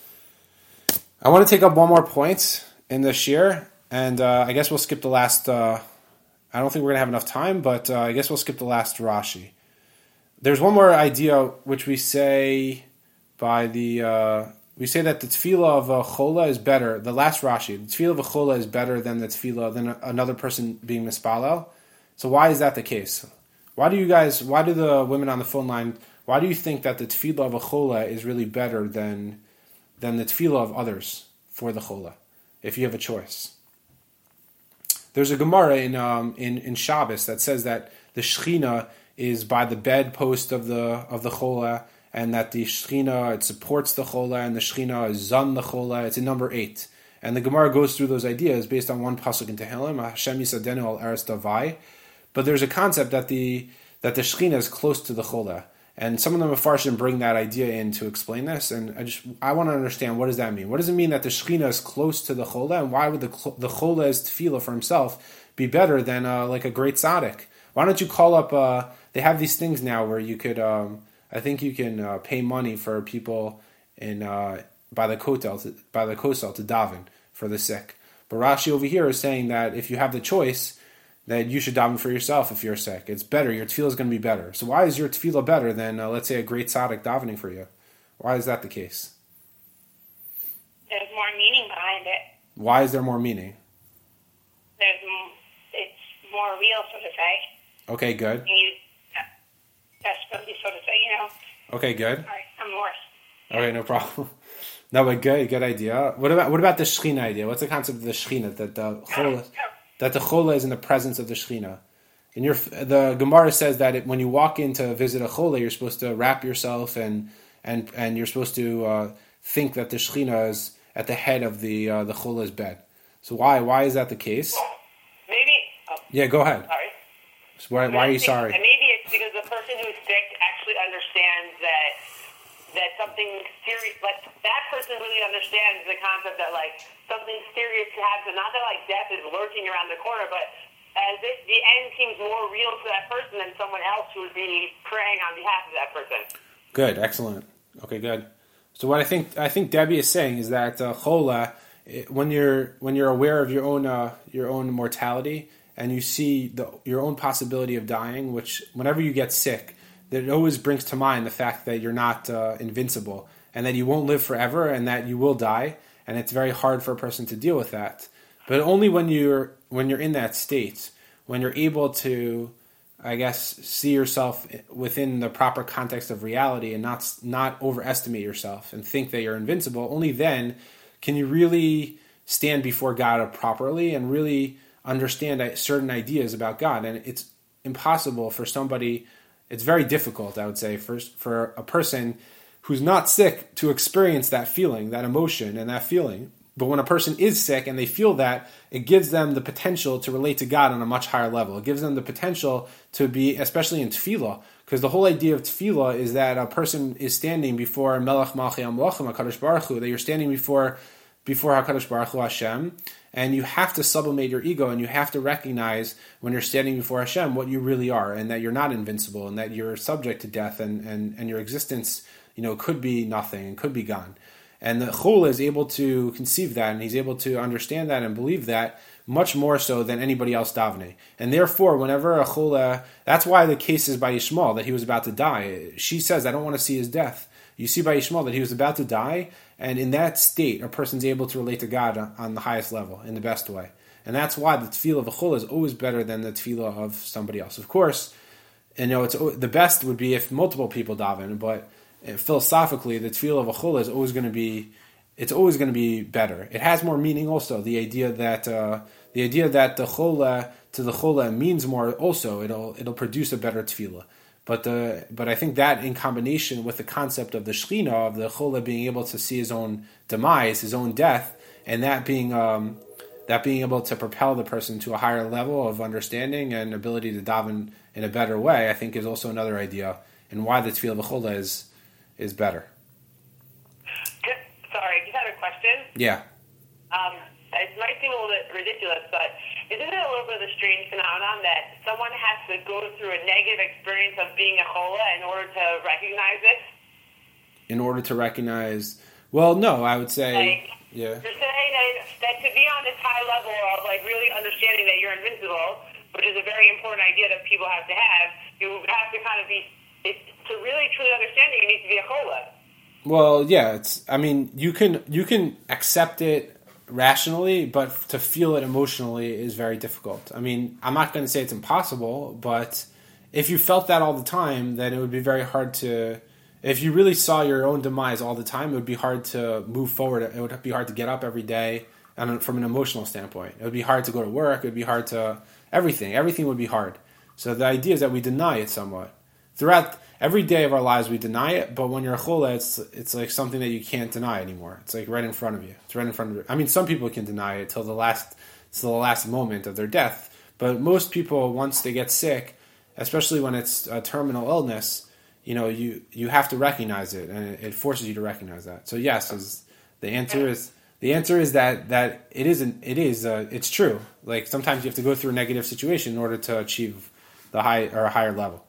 I want to take up one more point in the shir, and uh, I guess we'll skip the last. Uh, I don't think we're gonna have enough time, but uh, I guess we'll skip the last Rashi. There's one more idea which we say by the uh, we say that the tefillah of a chola is better. The last Rashi, the tefillah of a chola is better than the tefillah than another person being mispalel. So why is that the case? Why do you guys? Why do the women on the phone line? Why do you think that the tefillah of a chola is really better than than the tefillah of others for the chola, if you have a choice? There's a Gemara in um, in in Shabbos that says that the Shechina is by the bedpost of the of the chola, and that the Shechina, it supports the chola, and the Shechina is zon the chola. It's in number eight, and the Gemara goes through those ideas based on one pasuk in Tehillim, Hashem Yisadenu al Eretz Davai. But there's a concept that the that the Shechina is close to the chola. And some of the Mefarshim bring that idea in to explain this, and I just I want to understand, what does that mean? What does it mean that the Shechina is close to the Chola, and why would the the Chola's tefillah for himself be better than uh, like a great tzaddik? Why don't you call up? Uh, they have these things now where you could, um, I think you can uh, pay money for people in uh, by the kotel to, by the kosel to daven for the sick. But Rashi over here is saying that if you have the choice, that you should daven for yourself if you're sick. It's better. Your tefillah is going to be better. So why is your tefillah better than, uh, let's say, a great tzaddik davening for you? Why is that the case? There's more meaning behind it. Why is there more meaning? There's, it's more real, so to say. Okay, good. You, that's really, so to say, you know. Okay, good. Sorry, I'm worse. Okay, no problem. No, but good, good idea. What about what about the Shechina idea? What's the concept of the Shechina? That the chola, that the chola is in the presence of the Shechina. And your the Gemara says that it, when you walk in to visit a chola, you're supposed to wrap yourself and and and you're supposed to uh, think that the Shechina is at the head of the uh, the chola's bed. So why why is that the case? Maybe. Oh, yeah, go ahead. Sorry. So why why are you sorry? And maybe it's because the person who's sick actually understands that that something serious, like that person really understands the concept that like something serious could happen. Not that like death is lurking around the corner, but as if the end seems more real to that person than someone else who would be praying on behalf of that person. Good, excellent. Okay, good. So what I think I think Debbie is saying is that uh, chola, when you're when you're aware of your own uh, your own mortality and you see the your own possibility of dying, which whenever you get sick, that it always brings to mind the fact that you're not uh, invincible and that you won't live forever and that you will die, and it's very hard for a person to deal with that. But only when you're when you're in that state, when you're able to, I guess, see yourself within the proper context of reality and not not overestimate yourself and think that you're invincible, only then can you really stand before God properly and really understand certain ideas about God. And it's impossible for somebody, it's very difficult, I would say, for, for a person who's not sick to experience that feeling, that emotion and that feeling. But when a person is sick and they feel that, it gives them the potential to relate to God on a much higher level. It gives them the potential to be, especially in tefillah, because the whole idea of tefillah is that a person is standing before Melech Malchei HaMelachim, HaKadosh Baruch Hu, that you're standing before before HaKadosh Baruch Hu, Hashem, and you have to sublimate your ego, and you have to recognize when you're standing before Hashem what you really are, and that you're not invincible, and that you're subject to death, and, and, and your existence, you know, could be nothing, and could be gone. And the Chol is able to conceive that, and he's able to understand that and believe that much more so than anybody else davening. And therefore, whenever a Chol, that's why the case is by Yishmael, that he was about to die. She says, I don't want to see his death. You see by Yishmael that he was about to die, and in that state, a person's able to relate to God on the highest level, in the best way. And that's why the tefillah of a Chol is always better than the tefillah of somebody else. Of course, you know, it's the best would be if multiple people daven, but philosophically, the tefillah of a chol is always going to be, it's always going to be better. It has more meaning also. The idea that uh, the idea that the chola to the chola means more also. It'll it'll produce a better tefillah. But the but I think that in combination with the concept of the shechina, of the chola being able to see his own demise, his own death, and that being um, that being able to propel the person to a higher level of understanding and ability to daven in a better way, I think is also another idea, and why the tefillah of a chola is. is better. Sorry, I just had a question. Yeah. Um, it might seem a little bit ridiculous, but isn't it a little bit of a strange phenomenon that someone has to go through a negative experience of being a chola in order to recognize it? in order to recognize. Well, no, I would say, like, yeah. To say that, that to be on this high level of like really understanding that you're invincible, which is a very important idea that people have to have, you have to kind of be, it, to really truly understand it, you need to be a chola. Well, yeah, it's. I mean, you can you can accept it rationally, but to feel it emotionally is very difficult. I mean, I'm not going to say it's impossible, but if you felt that all the time, then it would be very hard to. If you really saw your own demise all the time, it would be hard to move forward. It would be hard to get up every day, and from an emotional standpoint, it would be hard to go to work. It would be hard to everything. Everything would be hard. So the idea is that we deny it somewhat throughout. Every day of our lives we deny it, but when you're a chola, it's it's like something that you can't deny anymore. It's like right in front of you. It's right in front of you. I mean, some people can deny it till the last till the last moment of their death, but most people, once they get sick, especially when it's a terminal illness, you know, you, you have to recognize it, and it, it forces you to recognize that. So yes, is the answer is the answer is that that it isn't it is uh, it's true. Like sometimes you have to go through a negative situation in order to achieve the high or a higher level.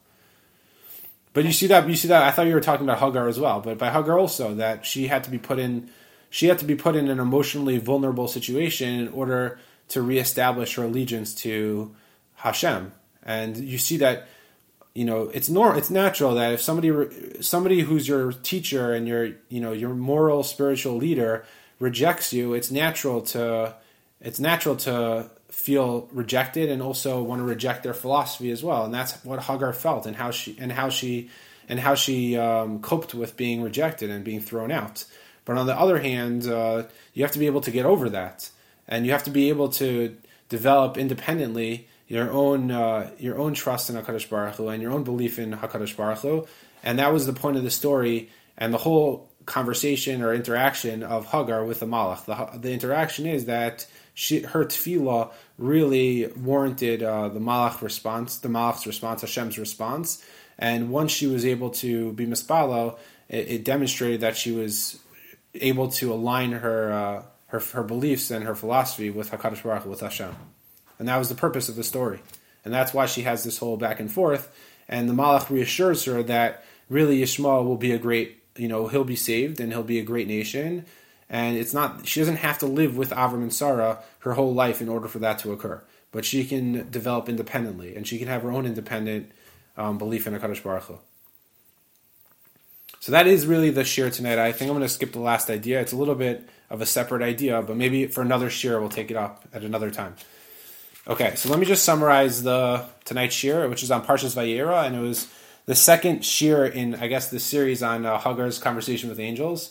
But you see that you see that I thought you were talking about Hagar as well. But by Hagar also, that she had to be put in, she had to be put in an emotionally vulnerable situation in order to reestablish her allegiance to Hashem. And you see that, you know, it's nor it's natural that if somebody somebody who's your teacher and your you know your moral spiritual leader rejects you, it's natural to it's natural to feel rejected and also want to reject their philosophy as well, and that's what Hagar felt, and how she and how she and how she um, coped with being rejected and being thrown out. But on the other hand, uh, you have to be able to get over that, and you have to be able to develop independently your own uh, your own trust in Hakadosh Baruch Hu and your own belief in Hakadosh Baruch Hu, and that was the point of the story and the whole conversation or interaction of Hagar with the Malach. The, the interaction is that she, her tefillah really warranted uh, the Malach response, the Malach's response, Hashem's response. And once she was able to be mispalo, it, it demonstrated that she was able to align her, uh, her her beliefs and her philosophy with Hakadosh Baruch Hu, with Hashem. And that was the purpose of the story. And that's why she has this whole back and forth. And the Malach reassures her that really Yishmael will be a great, you know, he'll be saved and he'll be a great nation. And it's not, she doesn't have to live with Avram and Sarah her whole life in order for that to occur. But she can develop independently, and she can have her own independent um, belief in HaKadosh Baruch Hu. So that is really the shir tonight. I think I'm going to skip the last idea. It's a little bit of a separate idea, but maybe for another shir we'll take it up at another time. Okay, so let me just summarize the tonight's shir, which is on Parshas Vayera, and it was the second shir in, I guess, the series on uh, Hagar's conversation with angels.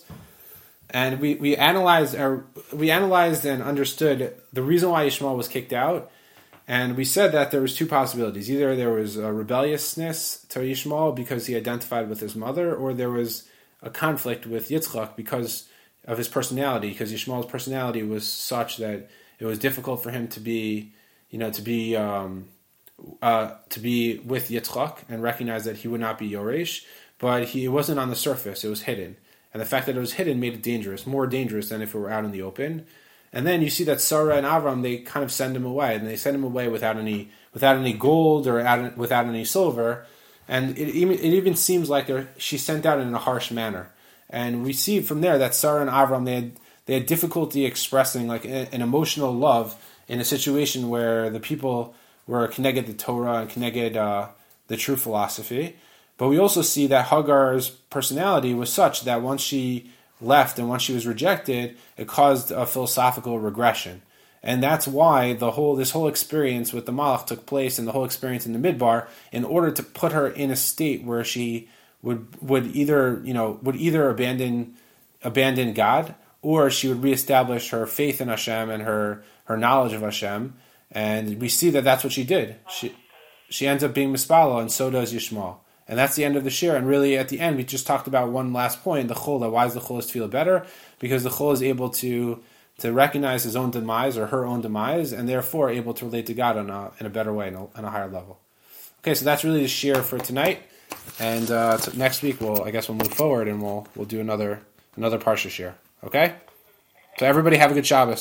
And we, we analyzed or we analyzed and understood the reason why Yishmael was kicked out, and we said that there was two possibilities. Either there was a rebelliousness to Yishmael because he identified with his mother, or there was a conflict with Yitzchak because of his personality, because Yishmael's personality was such that it was difficult for him to be, you know, to be um, uh, to be with Yitzchak and recognize that he would not be Yoresh, but he it wasn't on the surface; it was hidden. And the fact that it was hidden made it dangerous, more dangerous than if it were out in the open. And then you see that Sarah and Avram, they kind of send him away, and they send him away without any without any gold or without any silver. And it even, it even seems like she's sent out in a harsh manner. And we see from there that Sarah and Avram, they had, they had difficulty expressing like an emotional love in a situation where the people were connected to Torah and connected uh, the true philosophy. But we also see that Hagar's personality was such that once she left and once she was rejected, it caused a philosophical regression. And that's why the whole this whole experience with the Malach took place, and the whole experience in the Midbar, in order to put her in a state where she would would either, you know, would either abandon abandon God, or she would reestablish her faith in Hashem and her, her knowledge of Hashem. And we see that that's what she did. She she ends up being Mispalo, and so does Yishmael. And that's the end of the shir. And really, at the end, we just talked about one last point, the chol. Why is the chol feel better? Because the chol is able to to recognize his own demise or her own demise, and therefore able to relate to God on a, in a better way, in a, on a higher level. Okay, so that's really the shir for tonight. And uh, t- next week, we'll I guess we'll move forward and we'll we'll do another another parsha shir. Okay. So everybody have a good Shabbos.